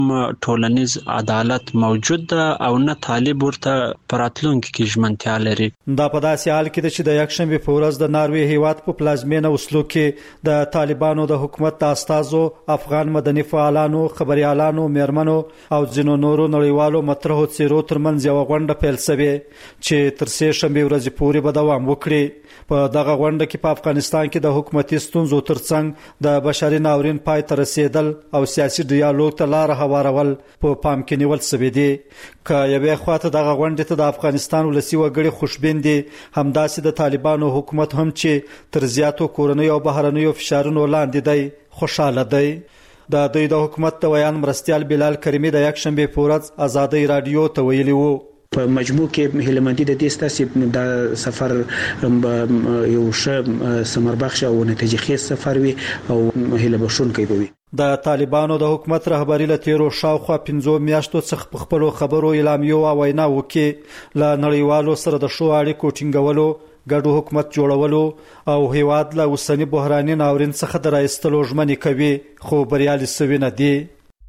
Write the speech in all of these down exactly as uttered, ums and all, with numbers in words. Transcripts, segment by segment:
ټولنیز عدالت موجود ده او نه طالب ورته پراتلونکو کې ژمنتیا لري. دا په داسې حال کې چې د یکشنبه په ورځ د ناروې هیواد په پلازمینه اوسلو کې د طالبانو د حکومت د استازو، افغان مدني فعالانو، خبريالانو، میرمنو او ځینو نورو نړیوالو مطرحو څیرو ترمنځ یو غونډه پیل شوې چې تر سه شنبه ورځې پورې به دوام وکړي. په دغه غونډه کې په افغانستان کې د حکومتي ستونزو ترڅنګ د بشري ناورین پای ته رسیدل او سیاسي ډیالوګ ته لار هوارول په پام کې نیول شوی دی. که یوې خواته دغه غونډې ته د افغانستان ولسی وګړي خوشبین دي، همداسې د طالبانو حکومت هم چې تر زیاتو کورنیو او بهرنیو فشارونو لاندې دی خوشاله دی. د دوی د حکومت د ویان مرستیال بلال کریمی د یکشنبه په ورځ آزادۍ رادیو ته ویلي وو په مجموع کې هیلمندي د دې ستاسو د سفر یو ښه ثمربخش او نتیجه خیز سفر وي او هیله بښونکی وي. د طالبانو د حکومت رهبری له تیرو شاوخوا پنځو میاشتو څخه په خپلو خبرو اعلامیو او ویناوو کې له نړیوالو سره د ښو اړیکو ټینګولو، ګډو حکومت جوړولو او هیواد له اوسنی بحراني ناورین څخه د راایستلو ژمنې کوي، خو بریالي شوي نه دي.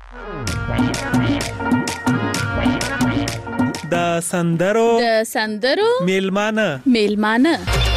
د سندرو د سندرو میلمانه میلمانه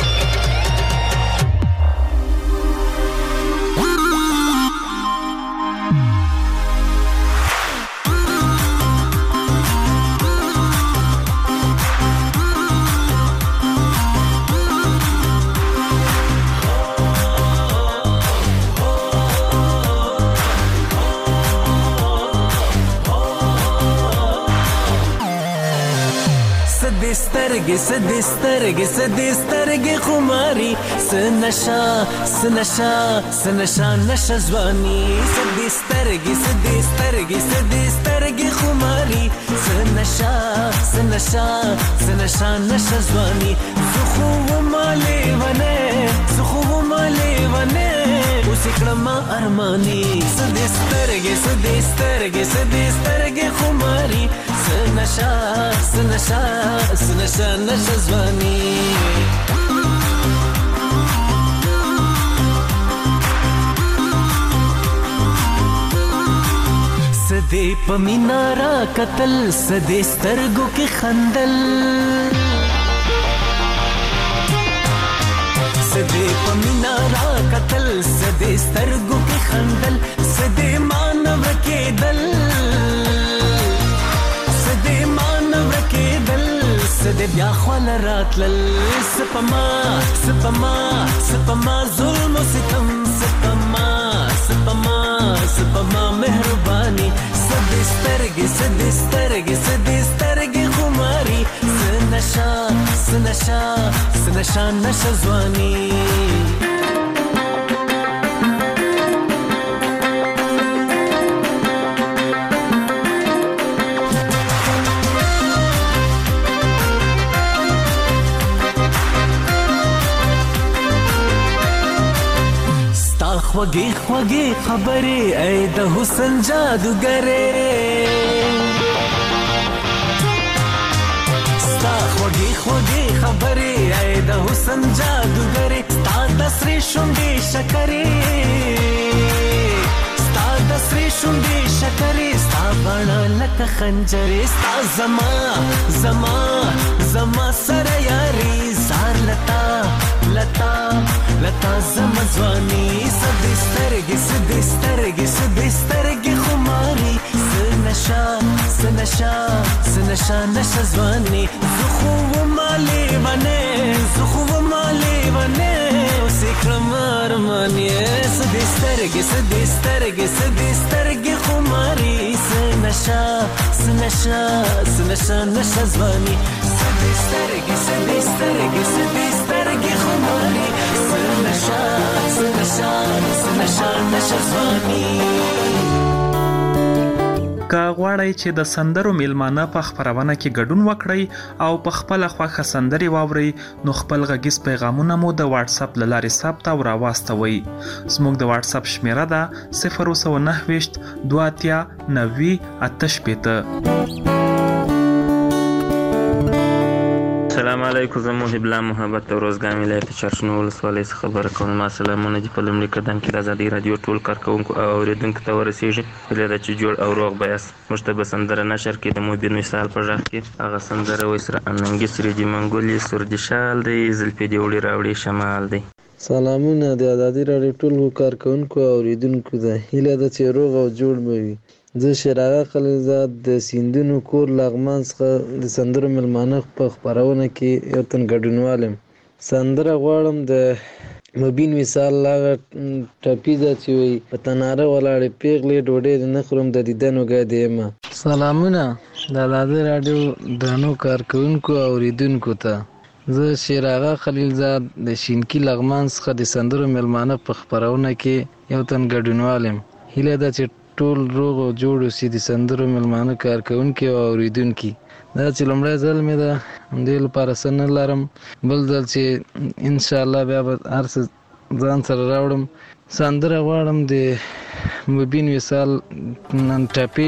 سترګې سدې سترګې سدې سترګې خماري سنشا سنشا سنشا نشه ځواني سدې سترګې سدې سترګې سدې سترګې خماري سنشا سنشا سنشا نشه ځواني زه خو ومالې ونه زه خو ومالې ونه اوس کړم ارماني سدې سترګې سدې سترګې سدې سترګې خماري سنشا سنشا سنشا نشه ځواني سدې په مینا را قتل سدې سترګو کې خندل سدې په مینا را قتل سدې سترګو کې خندل سدې مانو کېدل سدې مانو کېدل سدې بیا خول راتلل سپما سپما سپما ظلم و ستم سپما سپما سپما مهرباني سدې سترګې سدې سترګې سدې سترګې خماري سنشا سنشا سنشا نشه ځواني خوږې خوږې خبرې ای د حسن جادوګرې ستا خوږې خوږې خبرې ای د حسن جادوګرې ستا د سرې شونډې شکرې ستا د سرې شونډې شکرې ستا بڼه لکه خنجرې ستا زما زما زما سره یاري زار لتا لتا لتا زما ځواني سدې سترګې سدې سترګې سدې سترګې خماري سنشا سنشا سنشا نشه ځواني زه خو ومالې ونه زه خو ومالې ونه اوس کړم ارماني سدې سترګې سدې سترګې سدې سترګې خماري سنشا سنشا سنشا نشه ځواني سدې سترګې سدې سترګې سدې سترګې خماري سنشا سنشا سنشا نشه ځواني. که غواړئ چې د سندرو میلمانه په خپرونه کې ګډون وکړئ او په خپل خوښه سندرې واورئ نو خپل غږیز پیغامونه مو د واتس اپ له لارې ثبت او راواستوئ. زموږ د واتس اپ شمیره ده صفر سوه نهه ویشت دوه اتیا نوي اته شپېته. السلام علیکم، زه محب الله محبت او روزګان ولایت چارشنو ولسوالۍ څخه خبره کوم. ما سلامونه دي په لومړي قدم کې د ازادۍ راډیو ټول کارکوونکو او اورېدونکو ته ورسېږي. هیله ده چې جوړ او روغ به یاست. موږ ته به سندره نشر کړي د مبین وصال په غږ کې. هغه سندره وایي سره اننګي سرې دي منګولې سور دي شال دی زلفې دې وړي راوړي شمال دی. سلامونه د ازادۍ راډیو ټول کارکوونکو او اورېدونکو ته. هیله ده چې روغ او جوړ به وي. زه شیراغه خلیلزاد د سیندونو کور لغمان څخه د سندرو مېلمانه په خپرونه کې یو تن ګډونوال یم. سندره غواړم د مبین وصال هغه ټپي ده چې وایي په تناره ولاړې پیغلې ډوډۍ دې نه خورم د دیدن وږی دی یمه. سلامونه د ازادۍ راډیو درنو کارکوونکو او اورېدونکو ته. زه شیراغه خلیلزاد د شینکي لغمان څخه د سندرو مېلمانه په خپرونه کې یو تن ګډونوال یم. هیله ده چې ټول روغ او جوړ اوسي د سندرو مېلمانه کارکوونکي او اورېدونکي. دا چې لومړی ځل مې ده همدې لپاره څه نه لرم، بل ځل چې انشاءالله بیا به هر څه ځان سره راوړم. سندره غواړم د مبین وصال نن ټپې.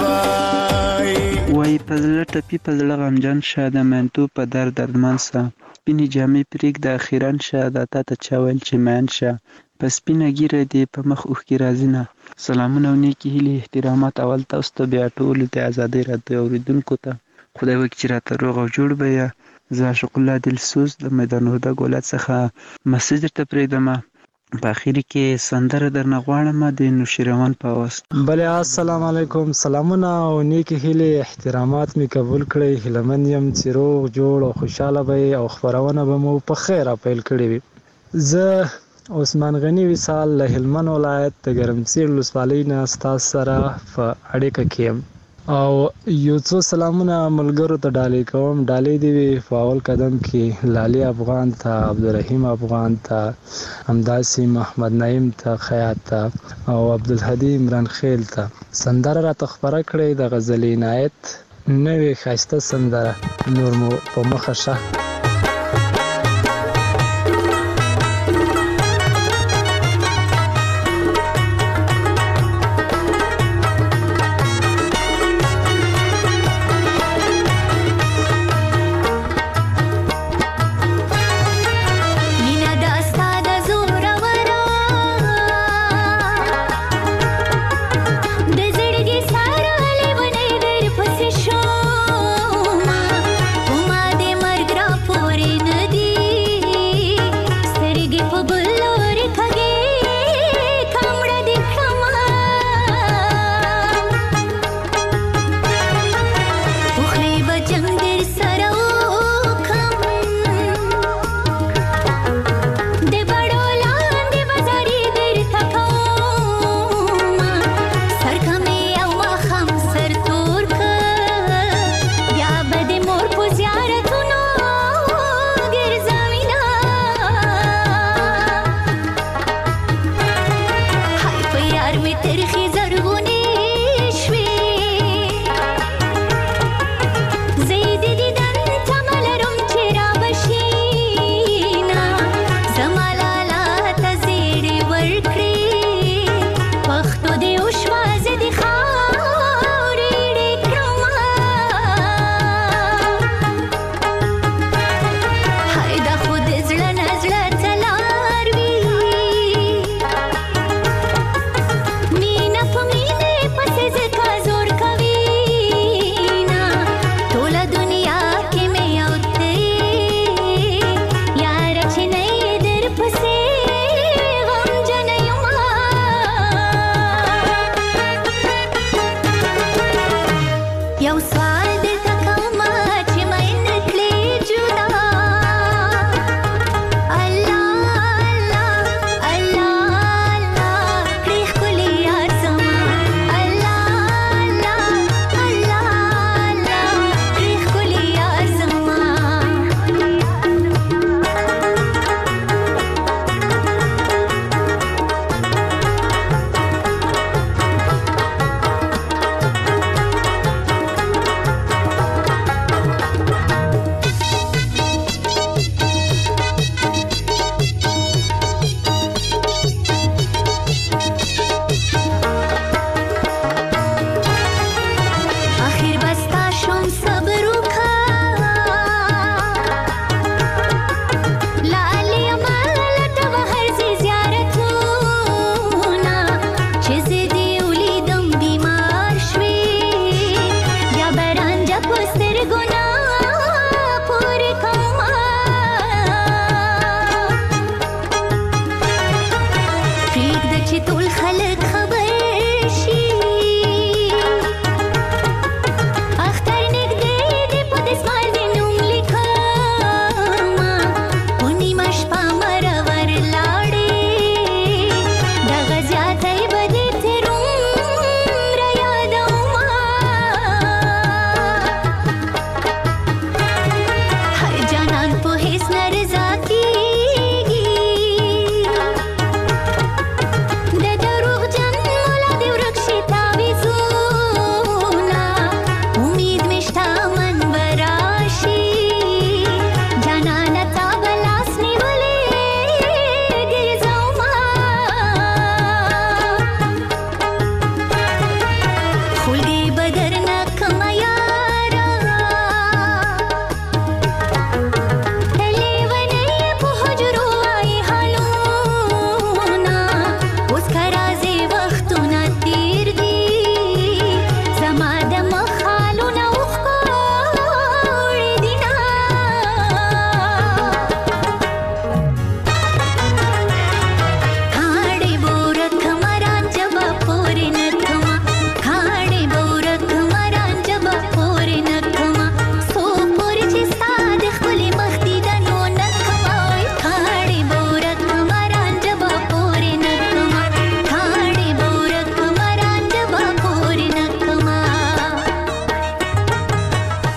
وای په زړه ټپي په زړه غمجن شه د منتو په درد دردمن سه سپینې جامې پرېږده اخیرا شه دا تا ته چا ویل چې مین شه په سپینه ږیره دې په مخ اوښکې راځي نه. سلامونه او نیکې هیلې احترامات اول تاسو ته بیا ټولو ته ازادۍ راډیو اورېدونکو ته خدای وکړي چې راته روغ او جوړ به یې. زه عاشق الله دلسوز د میدان وردګ ولایت څخه مسج درته پرېږدم. په اخر کې سندره درنه غواړم د نوشیروان په آواز. بله السلام علیکم، سلامونه او نیکې هیلې احترامات می قبول کړئ. هیلهمند یم چې روغ جوړ او خوشحاله به او خپرونه به مو په خیر پیل کړې وي. زه عثمان غنی وصال له هلمند ولایت د ګرمسیر ولسوالۍ نه ستاسو سره په اړیکه کې یم او یو څو سلامونه ملګرو ته ډالۍ کوم. ډالۍ دی وي په اول قدم کې لالي افغان ته، عبدالرحیم افغان ته، همداسې محمد نعیم ته خیاط ته او عبدالهدی عمران خیل ته. سندره راته خپره کړې د غزل عنایت نوې ښایسته سندره نور مو په مخه شه. Puma de mar graf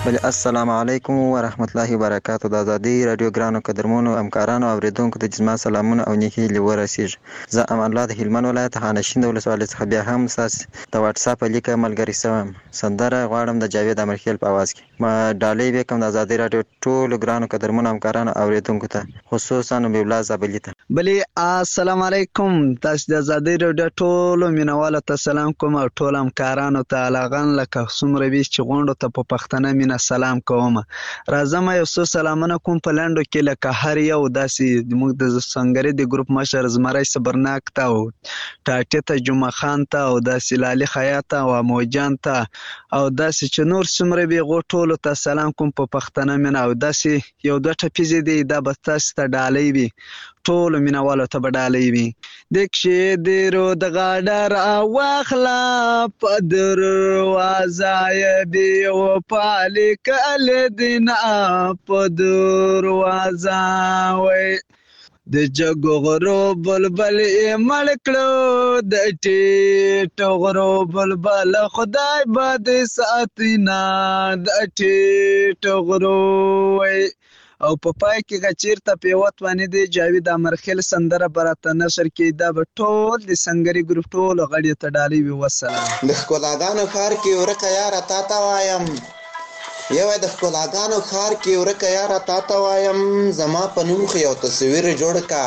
بل السلام علیکم ورحمت الله وبرکاتہ. د ازادي رادیو ګرانو قدرمنو همکارانو اوریدونکو ته جسما سلامونه او نیکی لور رسیږي. زه امان الله د هلمند ولایت خانشین ولسوالۍ څخه بیا هم تاسو د واتس اپ لیکه ملګری سوم. سندره غواړم د جاوید امرخیل په आवाज کې. ما ډالۍ وکم د ازادي رادیو ټول ګرانو قدرمنو همکارانو اوریدونکو ته خصوصا بیبلا زابلی ته. بلی السلام علیکم. تاسو د ازادي رادیو ټول مینوالو ته سلام کوم او ټول همکارانو ته علاغان لکه څومره وی چې غونډو ته په پښتنه مینا سلام کوم. راځم یو څو سلامونه کوم په لاندو کې لکه هر یو داسې موږ د سنگري د ګروپ مشر زمرای صبرناک ته او ټاټه ته جمعه خان ته او داسې لالي خیاط او موجان ته او داسې چې نور څومره وی غوټولو ته سلام کوم په پښتنه مینا او داسې یو دوه ټپیزې دی دا به تاسو ته ډالۍ وي ټول مینوالو ته بدالې وي. دکشې دیرو د غاډر واخلا په دروازه بي او پالک ال دین په دروازه وي د جګو غرو بلبل مړ کړو د ټیټو غرو بلبل خدای باد ساتینا د ټیټو غرو وي. او په پای کې غچیرته پیوت باندې دی جاوید امرخیل سندره براته نشر کې دا به ټول د سنگري ګروپ ټول غړي ته ډالۍ وي. والسلام. د ښکلاګانو ښار کې ورکه یاره تا ته وایم یو د ښکلاګانو ښار کې ورکه یاره تا ته وایم زما په نوم خو یو تصویر جوړ کا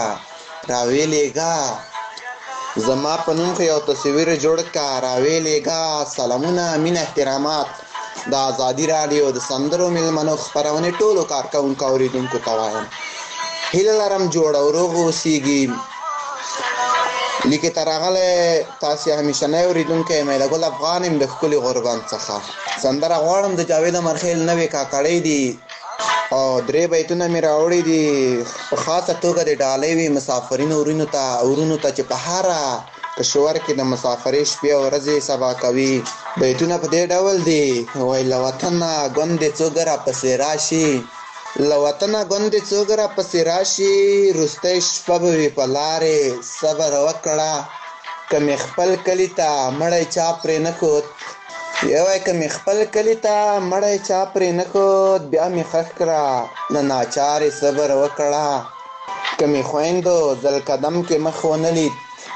راویلېږه زما په نوم خو یو تصویر جوړ کا راویلېږه. سلامونه مینه احترامات د ازادي رادیو د سندرو میلمنو خپرونې ټولو کارکوونکو اوریدونکو ته وایم هیله لرم جوړ او روغ اوسیږي. لیکې ته راغلی تاسې همیشنی اوریدونکی میله ګل افغان یم د ښکلي غوربند څخه. سندره غواړم د جاوید امرخیل نوې کاکړۍ دي او درې بیتونه مې راوړي دي په خاصه توګه د ډالۍ وي مسافرینو ورونو ته ورونو ته چې په هره کشور کې د مسافرۍ شپې او ورځې سبا کوي. بیتونه په دې ډول دي وای له وطنه ګوندې څوک راپسې راشي له وطنه ګوندې څوک راپسې راشي وروستی شپه به وي په لارې صبر وکړه که مې خپل کلي ته مړی چا پرې نه ښود یوای که مې خپل کلي ته مړی چا پرې نه ښود بیا مې ښخ کړه له ناچارې صبر وکړه که مې خویندو ځل قدم کې مخ ونه لید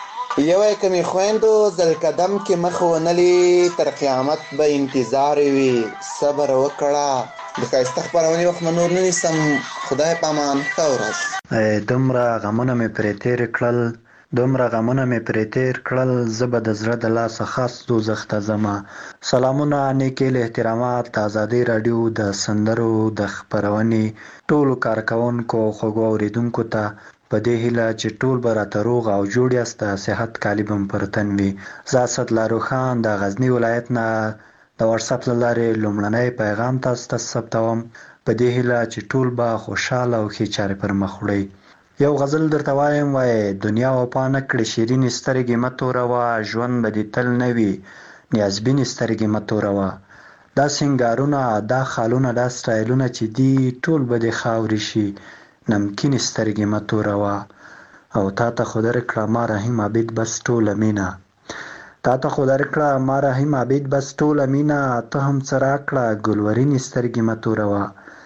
یوای که مې خویندو ځل قدم کې مخ ونه لید تر قیامت به انتظار وي صبر وکړه. د ښایسته خپرونې وخت نور نه نیسم. خدای په امان. ښه ورځ. دومره غمونه مې پرې تېر کړل دومره غمونه مې پرې تېر کړل زه به د زړه د لاسه خاص دوزخ ته ځمه. سلامونه نیکې له احترامات د ازادي راډیو د سندرو د خپرونې ټولو کارکوونکو او خوږو اورېدونکو ته په دې هیله چې ټول به راته روغ او جوړ یاست د صحت کالي به م پر تن وي. زه اسدالله روښان د غزني ولایت نه د واتساپ له لارې لومړنی پیغام تاسو ته ثبتوم په دې هیله چې ټول به خوشحاله او ښې چارې پر مخ وړئ. یو غزل درته وایم وایي دنیا وفا نه کړې شیرینې سترګې مه توروه ژوند به دې تل نه وي نیازبینې سترګې مه توروه دا سینګارونه دا خالونه دا سټایلونه چې دي ټول به دې خاورې شي نمکینې سترګې مه توروه او تا ته خو درکړه ما رحیم عبید بس ټوله مینه تا ته خو درکړه ما رحیم عبید بس ټوله مینه ته هم څه راکړه ګلورینې سترګې مه توروه.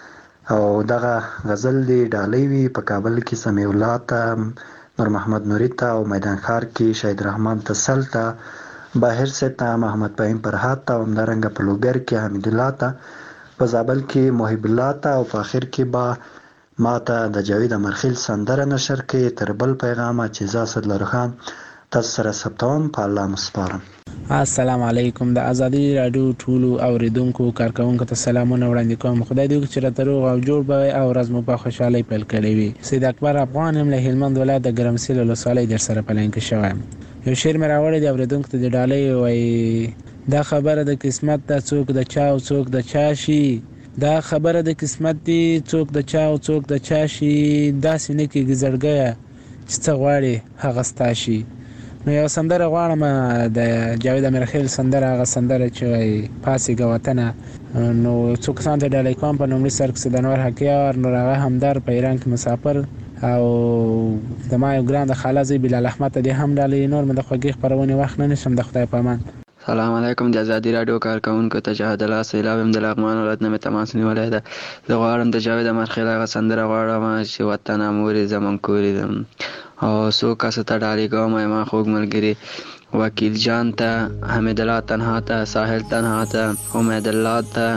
او دغه غزل دی ډالۍ وي په کابل کې سمیع الله ته نور محمد نوري ته او میدان ښار کې شهید رحمان تسل ته باهر صاحب ته محمد فهیم فرهاد ته همدارنګه په لوګر کې حمید الله ته په زابل کې محب الله ته او په آخر کې به ما ته د جاوید امرخیل سندره نشر کې تر بل پیغامه چې زه اسدالله روښان تاسو سره ثبتوم په الله مسپارم. السلام علیکم. د ازادي راډیو ټولو اوریدونکو کارکوونکو ته سلامونه وړاندې کوم. خدای دې وکړي چې راته روغ او جوړ به او ورځ مو په خوشحالۍ پیل کړې وي. سید اکبر افغان یم له هلمند ولایت د ګرمسیر ولسوالۍ در سره په لاین کې شوی. یو شعر مې راوړی دی اوریدونکو ته د ډالۍ وایي دا خبره د قسمت ده څوک د چا او څوک د چا شي دا خبره د قسمت دی څوک د چا او څوک د چا شي داسې نه کېږي زړګیه چې څه غواړې هغه ستا شي. نو یو سندره غواړم د جاوید امرخیل سندره هغه سندره چې وایي پاڅېږه وطنه نو څو کسانو ته ډالۍ کوم په لومړي سر کې د انور حقیار نور هغه همدار په ایران کې مسافر او د ما یو ګران د خاله زوی بلال احمد ته دې هم ډالۍ نور مې د خوږې خپرونې وخت نه نیسم د خدای په امان. سلام علیکم. د ازادي رادیو کارکونکو ته جهاد الله سیلاب هم د لغمان ولایت نه مې تماس نیولی ده. زه غواړم د جاوید امرخیل هغه سندره غواړم چې وطنه مورې زمون کورې ده، او څو کسو ته ډالۍ کوم ما خوږ ملګري وکیل جان ته، حمید الله تنها ته، ساحل تنها ته، امید الله ته.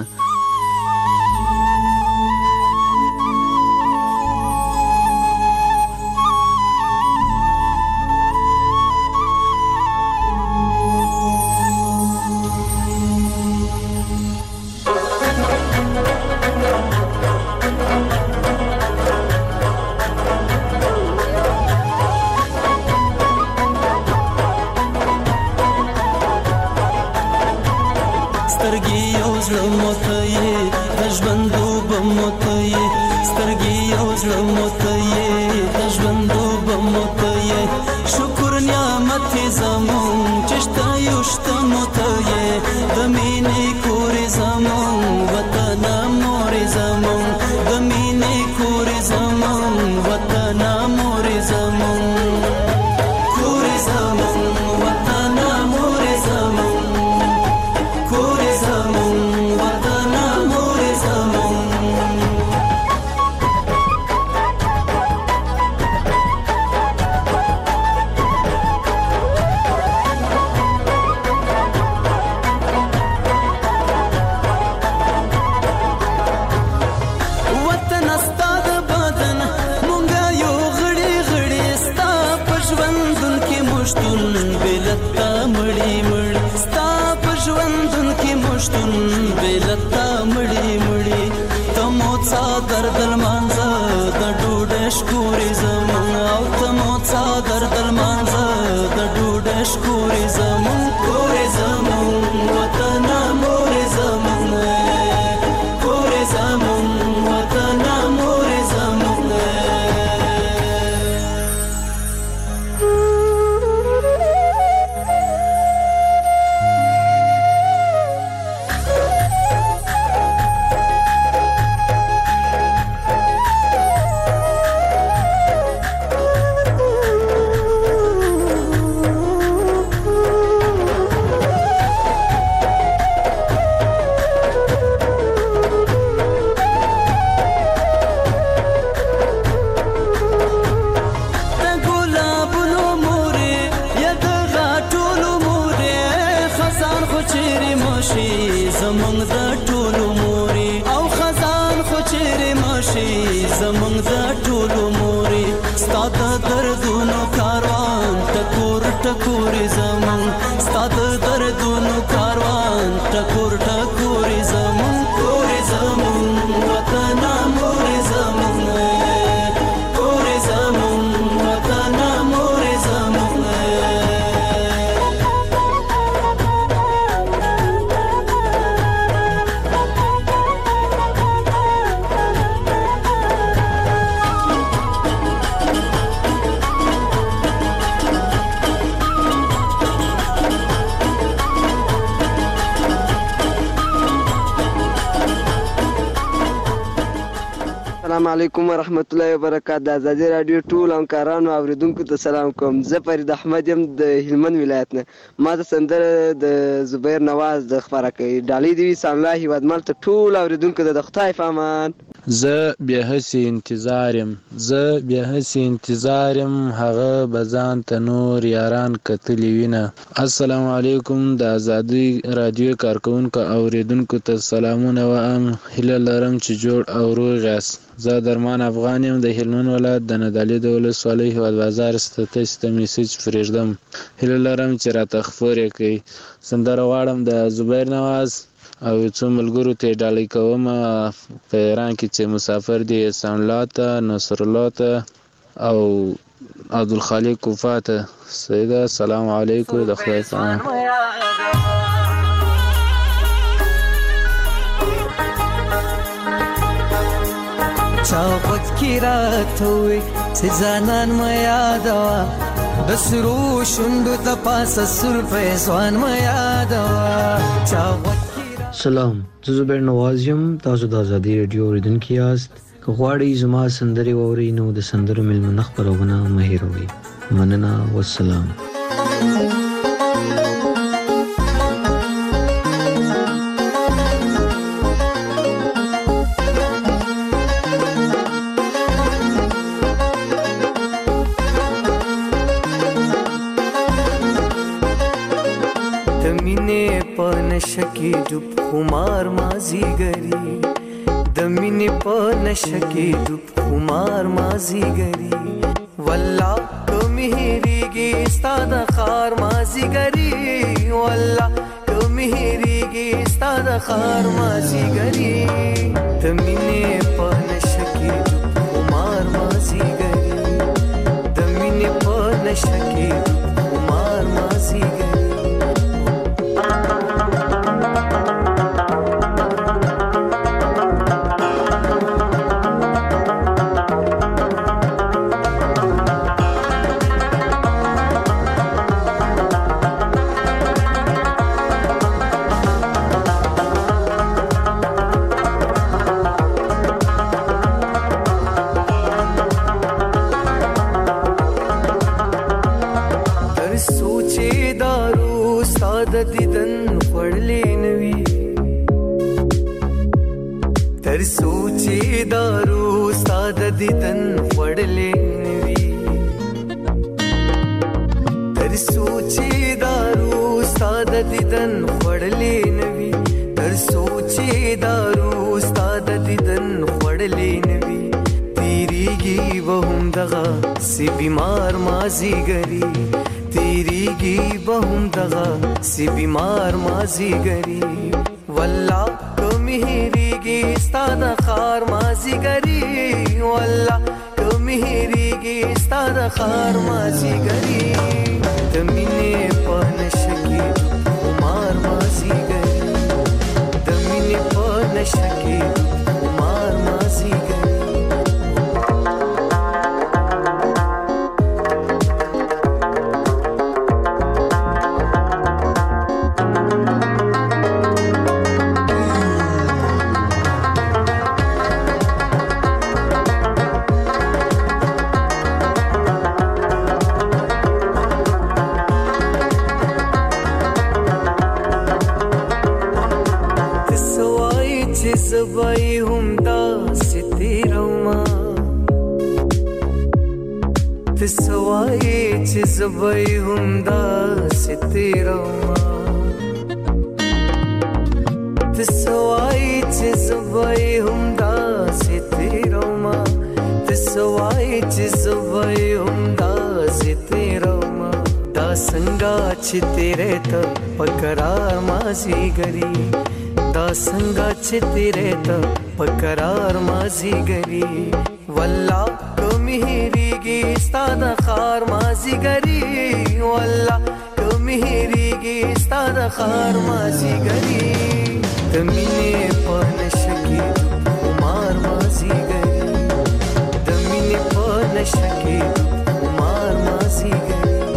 السلام علیکم ورحمت الله وبرکاته. د ازادي رادیو ټول همکارانو اوریدونکو ته سلام کوم. زه فرید احمد یم د هلمند ولایت نه. ما ته سندره د زبیر نواز د خبره کوي. ډالۍ دی سلام الله هیوادمل ته ټول اوریدونکو ته د خدای په امان. زه بیا هسې انتظار یم زه بیا هسې انتظار یم هغه بزان ته نور یاران کتلی وینه. السلام علیکم. د ازادي رادیو کارکونکو اوریدونکو ته سلامونه وایم. هیله لرم چې جوړ او روغ یاست. زه درمان افغان یم د هلمند ولایت د ندالي د ولسوالۍ هیواد بازار څخه تاسو ته میسج پرېږدم. هیله لرم چې راته خبرې کوئ. سندره غواړم د زبیر نواز او څو ملګرو ته ډالۍ کوم په ایران کې چې مسافر دي. احسان الله ته، نصر الله ته او عبدالخالق کوفه ته. سیده سلام علیکم. د خدای په امان. چاوت کی رات ہوئی سے زانان ما یادوا بسرو شندو د پاس سر فیسوان ما یادوا چاوت. سلام، زه زبیر نواز یم. تاسو د ازادي رادیو اوریدونکي یاست. که غواړئ زما سندرې واورئ نو د سندرو میلمنه خپرونه مه هېروئ. مننه، والسلام. کې ډوب خمار مازیګری د مینې په نشه کې ډوب خمار مازیګری والله کمی هېرېږي ستا د ښار مازیګري والله کمی هېرېږي ستا د ښار مازیګري د مینې په نشه کې ډوب خمار مازیګري د مینې په نشه کې ډوب خمار مازیګري دیدن خړلې نوي تر سوچي دارو ستاد دیدن خړلې نوي تر سوچي دارو ستاد دیدن خړلې نوي تر سوچي دارو ستاد دیدن خړلې نوي تیریږي وهم دغه سی بیمار مازیګري تیریږي بهم دغه سی بیمار مازیګري والله کمی هېرېږي ستا د ښار مازیګري والله کمی هېرېږي ستا د ښار مازیګري د مینې په نشه کې ډوب خمار مازیګري د مینې په نشه کې ډوب خمار مازیګري زبای هم دا ستیروما تسوای چې زبای هم دا ستیروما تسوای چې زبای هم دا ستیروما تسوای چې زبای هم دا ستیروما دا څنګه چې تیرې ته پکرار مازیګري دا څنګه چې تیرې ته پکرار مازیګري والله کمی هېرېږي ستا د ښار مازیګري والله کمی هېرېږي ستا د ښار مازیګري د مینې په نشه کې ډوب خمار مازیګري د مینې په نشه کې ډوب خمار مازیګري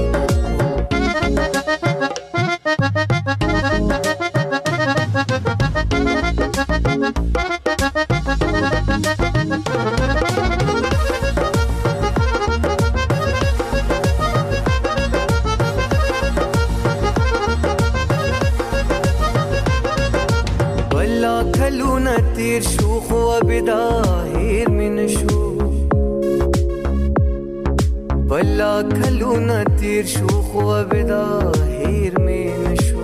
کلونه تیر شو خو بدا هیر می نشو بلا کلونه تیر شو خو بدا هیر می نشو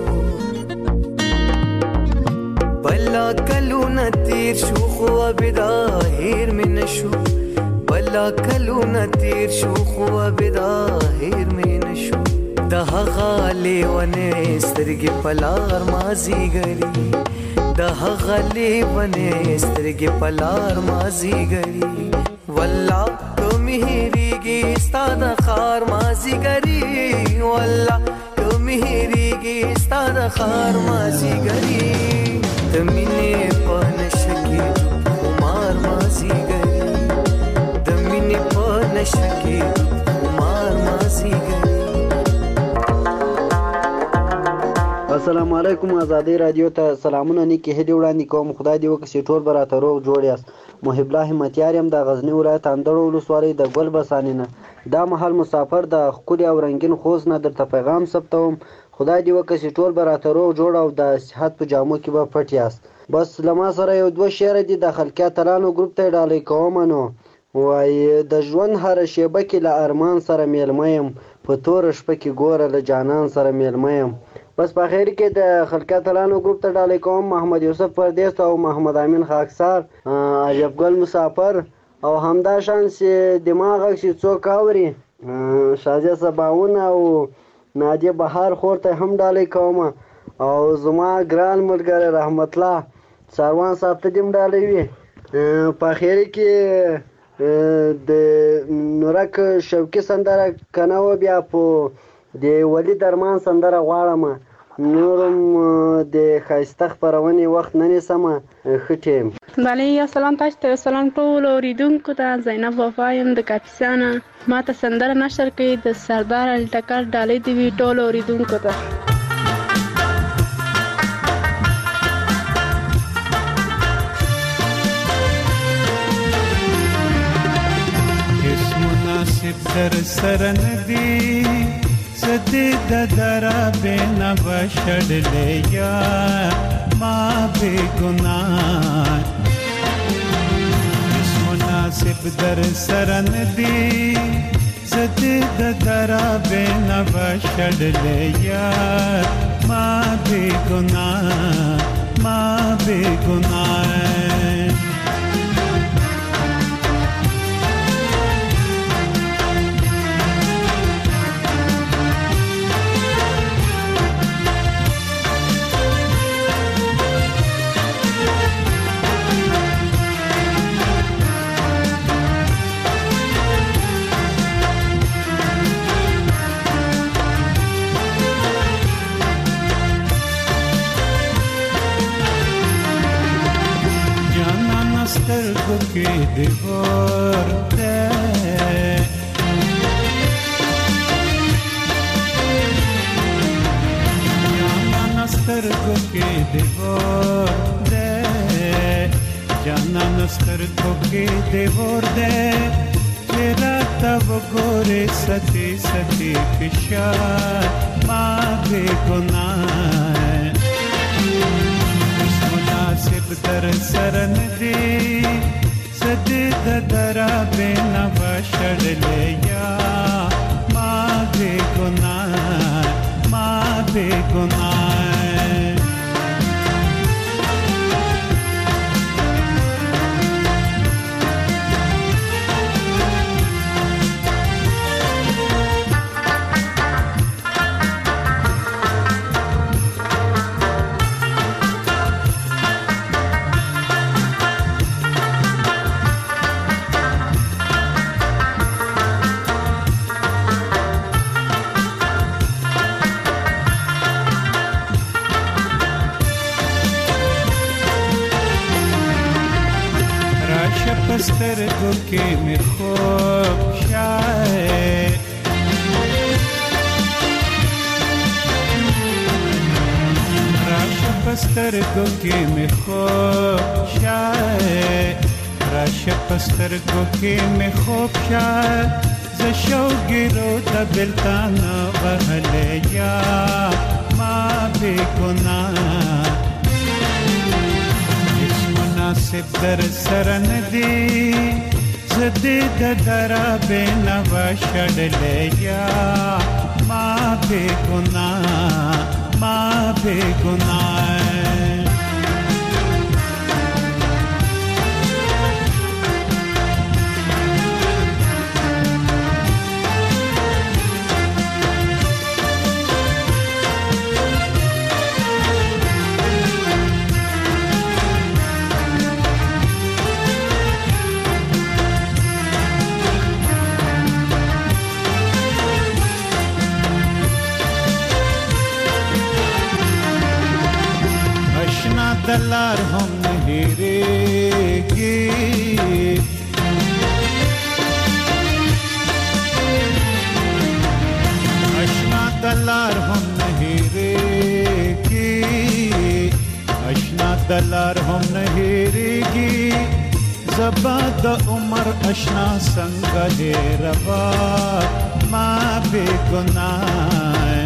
بلا کلونه تیر شو خو بدا هیر می نشو بلا کلونه تیر شو خو بدا هیر می نشو د هغه لیونې سترګې پلار مازیګري د هغه لیونې سترګې پلار مازیګري والله کمی هېرېږي ستا د ښار مازیګري والله کمی هېرېږي ستا د ښار مازیګري د مینې په نشه کې ډوب خمار مازیګري د مینې په نشه کې ډوب خمار مازیګري السلام علیکم آزادی رادیو ته سلامونه نیکی هدي وړاندې کوم خدای دې وکړي ټول به راته روغ جوړ یاست محب الله همتیار یم د غزني ولایت اندړ ولسوالۍ د ګل بسانې نه دا مهال مسافر د ښکلي او رنګین خوست نه درته پیغام ثبتوم خدای دې وکړي ټول به راته روغ جوړ او د صحت په جامو کې به پټ یاست بس له ما سره یو دوه شعره دي د خلقیات ترانو ګروپ ته ډالۍ کوم نو وایي د ژوند هره شیبه کې له ارمان سره میلمه یم په توره شپه کې ګوره له جانان سره میلمه یم بس په اخر کې د خلقت تلانو ګروپ ته ډالۍ کوم محمد یوسف پردیس او محمد امین خاکسار عجب ګل مسافر او همدا شان چې دماغ چې څوک اوري شازیه سباون او نادیه بهار خور ته هم ډالۍ کوم او زما ګران ملګری رحمت الله ساروان صاحب ته دم ډالۍ وي په اخر کې د نورک شوقي سندره کنه و بیا په د ولی درمان سندره غواړم نورم د ښایسته خپرونې وخت نه نیسم ښه ټیم بله السلام تاسو ته سلام ټولو اورېدونکو ته زینب وفا یم د کاپیسا نه ما ته سندره نشر کوي د سردار علي ټکر ډالۍ دې وي ټولو اورېدونکو ته هیڅ مناسب در سره نه دي زدی د درا بنا بشړلې یا ما بے ګناه هیڅ مناسب در سره نه دي زدی د درا بنا بشړلې یا ما بے ګناه ما بے ګناه سترګو کې دیوار ده جانان سترګو کې دیوار ده جانان سترګو کې دیوار ده چې راته وګورې ستی ستی فشار ما بې ګناه مناسب در سره نه دي زدی د درا بنا بشړلې یا ما بې ګناه ما بې ګناه سترګو کې مې خوب شای راشه په سترګو کې مې خوب شای راشه په سترګو کې مې خوب شای زه شوګیرو د بلتان وهلې یا ما بې ګناه مناسب در سره نه دي زدی د درا بنا بشړلې یا ما بې ګناه ما بې ګناه دلار هم هېرېږي اشنا دلار هم هېرېږي اشنا دلار هم هېرېږي زبا د عمر اشنا څنګه هېروا ما بې ګناه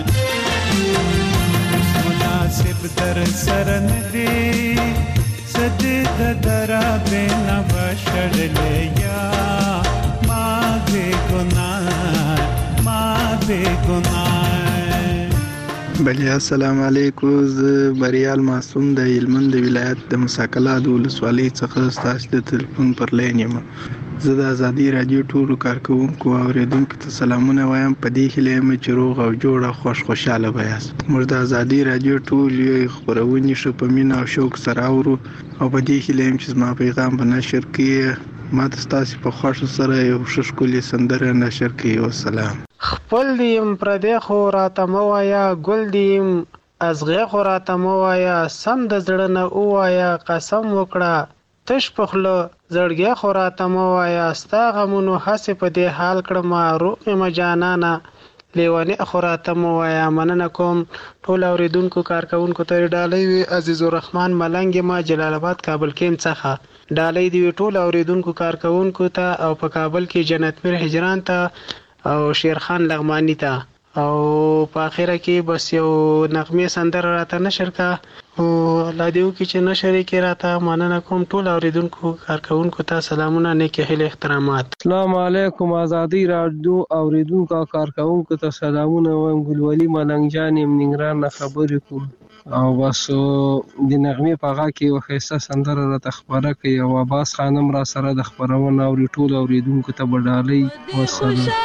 مناسب در سره نه دي زدی د درا بنا بشړلې یا ما بې ګناه ما بې ګناه بله السلام علیکم. زه بریال معصوم د هلمند د ولایت د مساکلا د ولسوالۍ څخه ستاسو د تلیفون پر لین یم. زه د ازادي رادیو ټولو کارکوونکو او اورېدونکو ته سلامونه وایم. په دې هیله یم چې روغ او جوړ او خوش خوشحاله به یاست. موږ د ازادي رادیو ټول خپرونې ښه په مینه او شوق سره اورو او په دې هیله یم چې زما پیغام به نشر کړي. ما ته ستاسو په خوښه سره یو ښه ښکلې سندره نشر کړي. والسلام. خپل دیم پردې خو راته مه وایه، ګل دیم ازغې خو راته مه وایه، سم د زړه نه ووایه قسم وکړه تش په خوله زړګی خو راته مه وایه، ستا غمونو هسې په دې حال کړمه روغ یم جانانه لیونی خو راته مه وایه. مننه کوم ټول اورېدونکو کارکوونکو ته ډالۍ وي. عزیز الرحمن ملنګ ما جلال آباد کابل کیم څخه ډالۍ دی ټول اورېدونکو کارکوونکو ته او په کابل کې جنت میر هجران ته او شیرخان لغمانی ته او په اخره کې بس یو نغمې سندره راته نشر کا او الله دې وکړي چې نشر یې کړي راته. مننه کوم ټول اورېدونکو کارکوونکو ته سلامونه نیکې هیلې احترامات. السلام علیکم. ازادي رادیو اورېدونکو او کارکوونکو ته سلامونه وایم. ګلولي ملنګ جان یم ننګرهار نه خبرې کوم او بس د نغمې په غږ کې یوه ښایسته سندره راته خپره کړئ او عباس خانم را سره د خپرونه اوري. ټول اورېدونکو ته به ډالۍ. والسلام.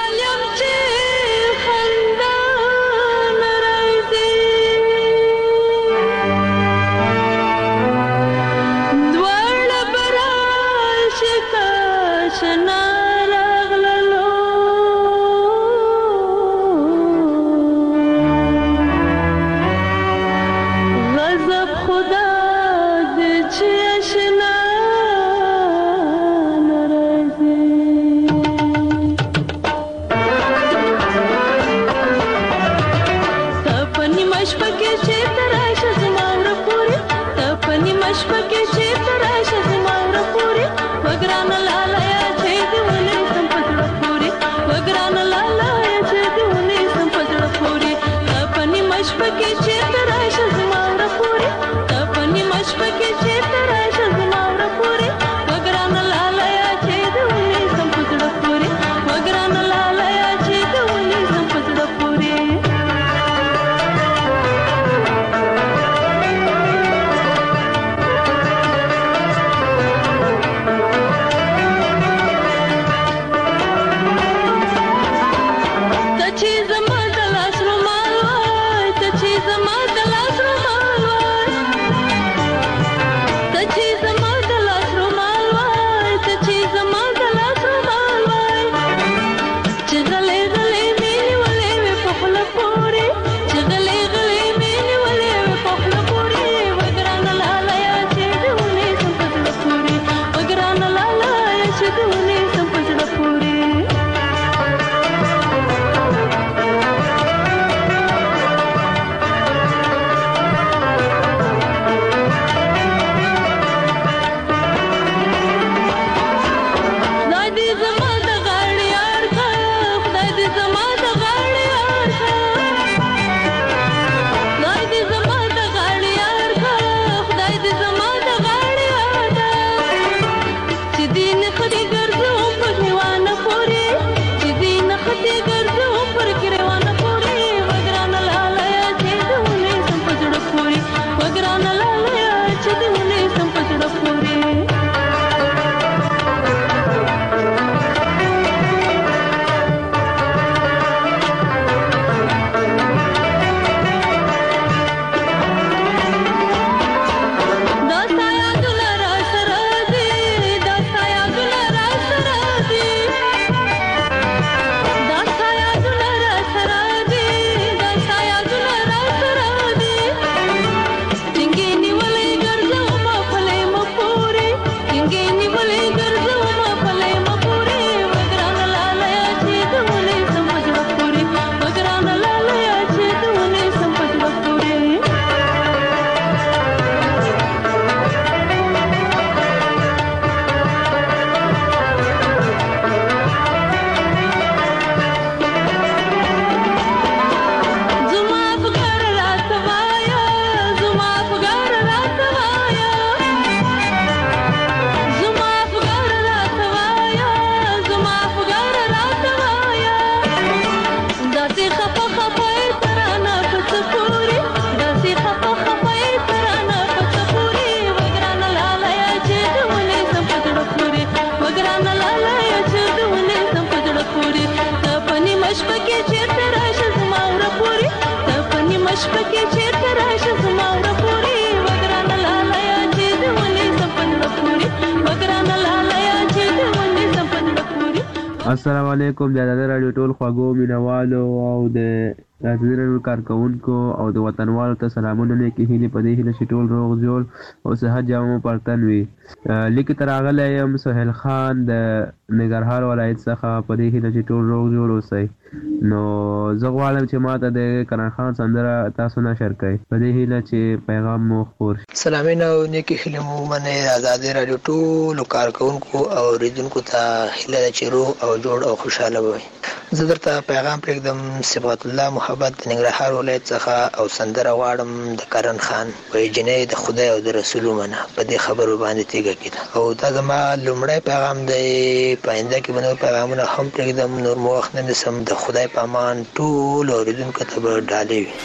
شپه کې چېرته راشه زما وره پورې وګرانه لالیه چې د ونې زم په زړه پورې وګرانه لالیه چې د ونې زم په زړه پورې. السلام علیکم د ازادي راډیو ټول خواږو مینوالو او د ازادي راډیو کارکوونکو او د وطنوالو ته سلامونه نیکې هیلې په دې هیله چې ټول روغ جوړ او صحت جامو پرتن وي. لیک ته راغلی یم سهیل خان د ننګرهار ولایت څخه په دې هیله چې ټول روغ جوړ اوسئ. نو زه غواړم چې ماته د کرن خان سندره تاسو نشر کړئ په دې هیله چې پیغام مو خپور شي. سلامونه او نیکې هیلې مو ومنئ. ازادي راډیو ټولو کارکوونکو او اورېدونکو ته هیله ده چې روغ او جوړ او خوشحاله به وئ. زه درته پیغام پرېږدم صبغت الله محبت د ننګرهار ولایت څخه او سندره غواړم د کرن خان وایي جنۍ د خدای او د رسول ومنه په دې خبرو باندې تیږه کېده. او دا زما لومړی پیغام دی. په آینده کې به نور پیغامونه هم پرېږدم. نور مو وخت نه نیسم. د خدای په امان ټول اورېدونکو ته به ډالۍ وي.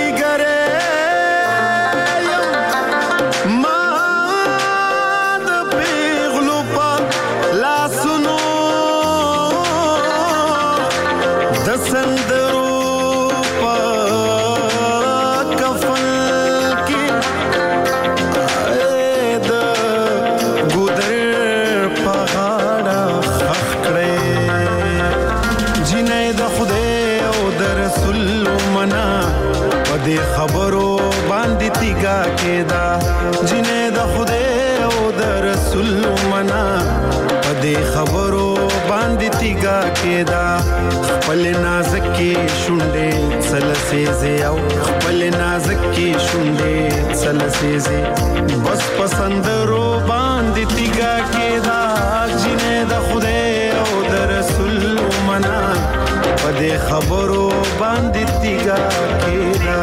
خبرو باندې تیګه کېدا جنې د خدای او د رسول منا په دې خبرو باندې تیګه کېدا خپل نازک کې شونډې سلسېزې او خپل نازک کې شونډې سلسېزې بس پسندرو باندې تیګه کېدا جنې د خدای او د رسول منا په دې خبرو باندې تیګه کېدا.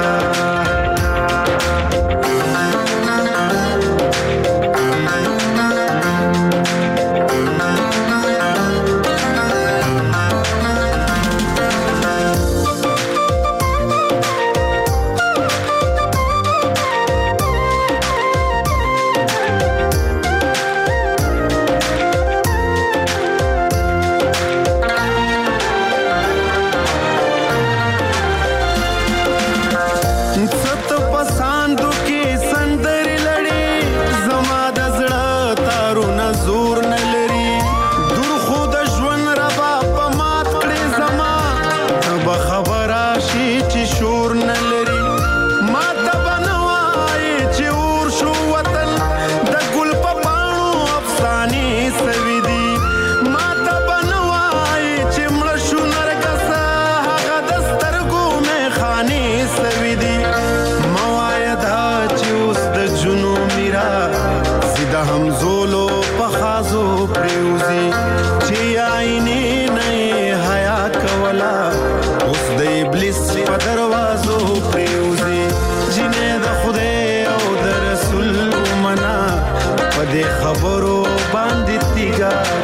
خبرو باندې تیګه